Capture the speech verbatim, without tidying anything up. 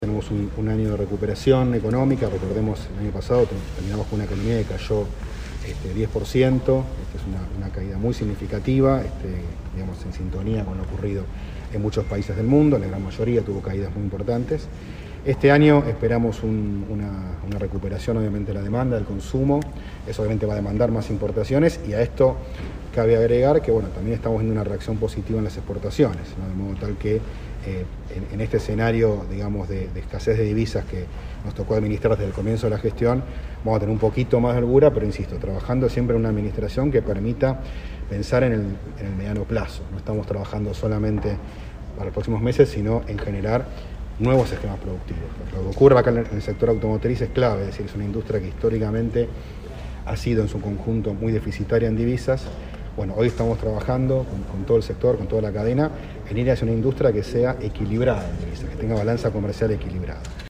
Tenemos un, un año de recuperación económica. Recordemos, el año pasado terminamos con una economía que cayó este, diez por ciento, este, es una, una caída muy significativa, este, digamos, en sintonía con lo ocurrido en muchos países del mundo. La gran mayoría tuvo caídas muy importantes. Este año esperamos un, una, una recuperación, obviamente, de la demanda, del consumo. Eso obviamente va a demandar más importaciones, y a esto cabe agregar que bueno, también estamos viendo una reacción positiva en las exportaciones, ¿no? De modo tal que eh, en, en este escenario, digamos, de, de escasez de divisas que nos tocó administrar desde el comienzo de la gestión, vamos a tener un poquito más de holgura, pero insisto, trabajando siempre en una administración que permita pensar en el, en el mediano plazo. No estamos trabajando solamente para los próximos meses, sino en generar nuevos esquemas productivos. Lo que ocurre acá en el sector automotriz es clave, es decir, es una industria que históricamente ha sido en su conjunto muy deficitaria en divisas. Bueno, hoy estamos trabajando con, con todo el sector, con toda la cadena, en ir hacia una industria que sea equilibrada en divisas, que tenga balanza comercial equilibrada.